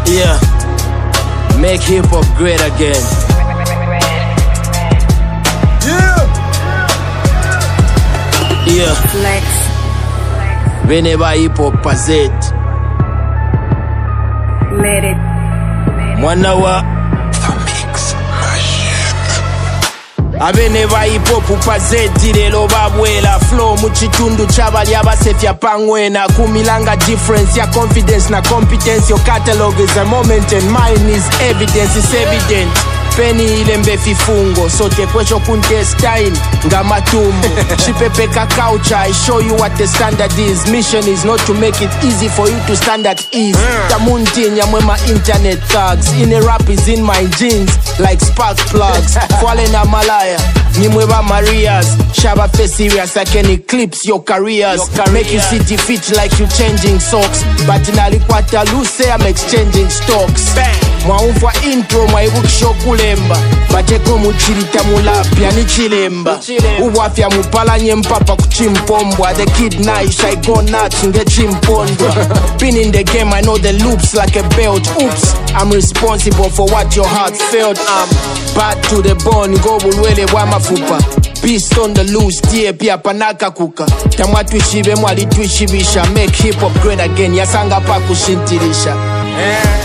Yeah, make hip hop great again. Yeah, Flex. whenever hip hop pazet. Let it. Mwana wa Abeneva hip hop pazeti lelo babwela flow mu kitundu ky'abali abasefya pangwena kumilanga difference ya confidence na competence. Your catalog is a moment and mine is evidence. It's evident Penny ilembe fifungo sote kwesho kuntestain ngamatumbo chipepeka culture. I show you what the standard is. Mission is not to make it easy for you to stand at ease. Tamunti nyamwema internet thugs. In a rap is in my jeans like spark plugs. Fallen a malaya nimweba Marias. Shaba face serious I can eclipse your careers. Make you city fit like you changing socks. But nalikwata loose I'm exchanging stocks. Mwaumfwa intro mwaibukisho kulemba bateko muchirita mulapya ni chilemba uwafya mupalanye mpapa kuchimpombwa. The kid nice I go nuts nge chimpondwa. Been in the game I know the loops like a belt. Oops, I'm responsible for what your heart felt. I'm bad to the bone go bulwele bwa mafupa. Beast on the loose tie pia panaka kuka. Tamwa tuishibe mwali tuishibisha. Make hip hop great again yasanga pa kushintirisha.